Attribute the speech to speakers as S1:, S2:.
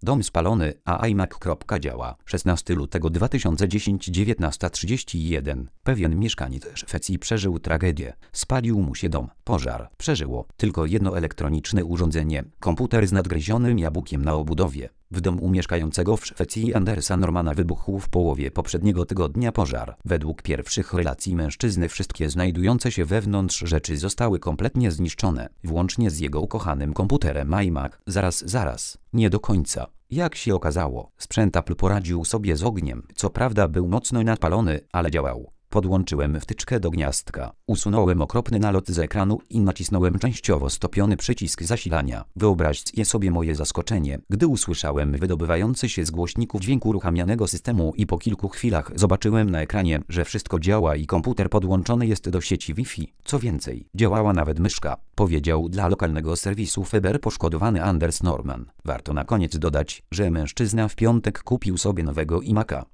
S1: Dom spalony, a iMac. Działa. 16 lutego 2010 19:31. Pewien mieszkaniec Szwecji przeżył tragedię. Spalił mu się dom. Pożar. Przeżyło tylko jedno elektroniczne urządzenie. Komputer z nadgryzionym jabłkiem na obudowie. W domu mieszkającego w Szwecji Andersa Normana wybuchł w połowie poprzedniego tygodnia pożar. Według pierwszych relacji mężczyzny wszystkie znajdujące się wewnątrz rzeczy zostały kompletnie zniszczone, włącznie z jego ukochanym komputerem iMac. Zaraz. Nie do końca. Jak się okazało, sprzęt Apple poradził sobie z ogniem. Co prawda był mocno napalony, ale działał. Podłączyłem wtyczkę do gniazdka, usunąłem okropny nalot z ekranu i nacisnąłem częściowo stopiony przycisk zasilania. Wyobraźcie sobie moje zaskoczenie, gdy usłyszałem wydobywający się z głośników dźwięk uruchamianego systemu i po kilku chwilach zobaczyłem na ekranie, że wszystko działa i komputer podłączony jest do sieci Wi-Fi. Co więcej, działała nawet myszka, powiedział dla lokalnego serwisu Feber poszkodowany Anders Norman. Warto na koniec dodać, że mężczyzna w piątek kupił sobie nowego iMac'a.